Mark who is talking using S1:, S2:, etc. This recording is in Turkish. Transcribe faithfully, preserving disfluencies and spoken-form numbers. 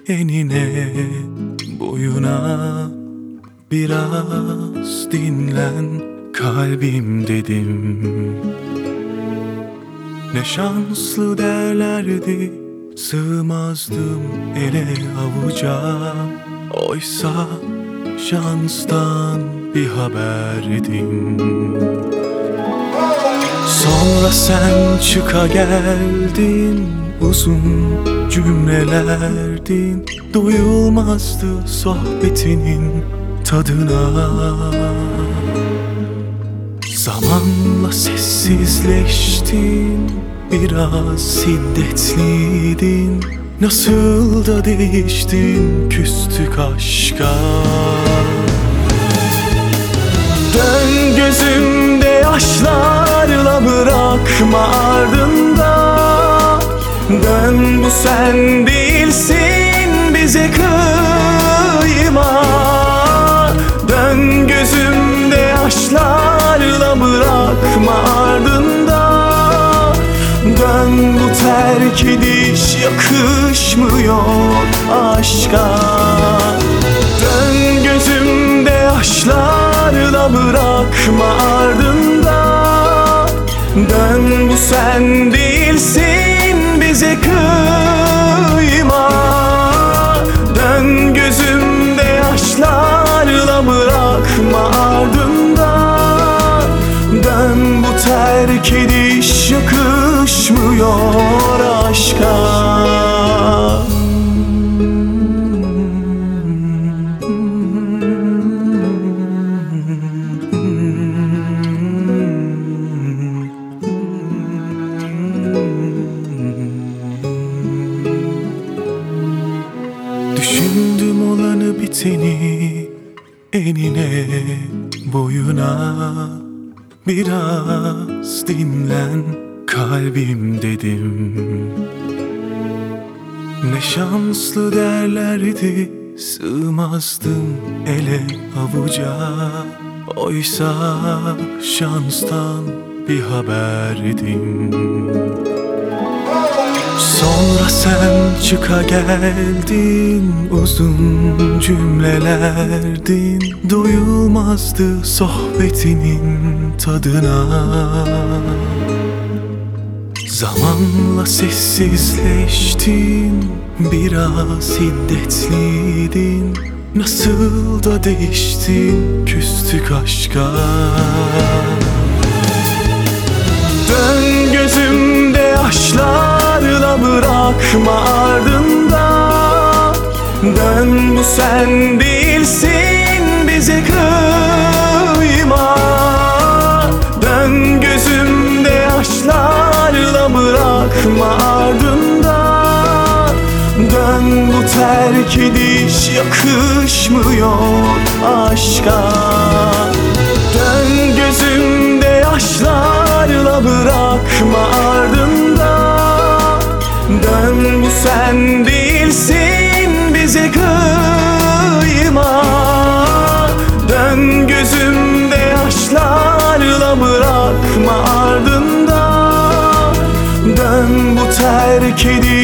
S1: enine boyuna. Biraz dinlen kalbim dedim. Ne şanslı derlerdi, sığmazdım ele avuca. Oysa şanstan bir haberdim. Sonra sen çıka geldin, uzun cümlelerdin. Duyulmazdı sohbetinin tadına. Zamanla sessizleştin, biraz şiddetliydin. Nasıl da değiştin, küstük aşka. Dön gözümde yaşlarla, bırakma ardında. Dön, bu sen değilsin, bize kıyma. Dön gözümde yaşlarla, bırakma ardında. Dön, bu terk ediş yakışmıyor aşka. Dön gözümde yaşlarla, bırakma ardında. Dön, bu sen değilsin, bize kıyma. Dön gözümde yaşlarla, bırakma ardında. Dön, bu terk ediş yakışmıyor aşka. Düşündüm olanı biteni, enine boyuna. Biraz dinlen kalbim dedim. Ne şanslı derlerdi, sığmazdım ele avuca. Oysa şanstan bir haberdim. Sonra sen çıka geldin, uzun cümlelerdin. Duyulmazdı sohbetinin tadına. Zamanla sessizleştin, biraz şiddetliydin. Nasıl da değiştin, küstük aşka. Dön gözümde yaşlarla, bırakma ardında. Dön, bu sen değilsin, bize kıyma. Dön gözümde yaşlarla, bırakma ardında. Dön, bu terk ediş yakışmıyor aşka. Dön gözümde yaşlarla, bırakma ardında. Dön, bu sen değilsin, bize kıyma. Dön gözümde yaşlarla, bırakma ardında. Dön, bu terk ediş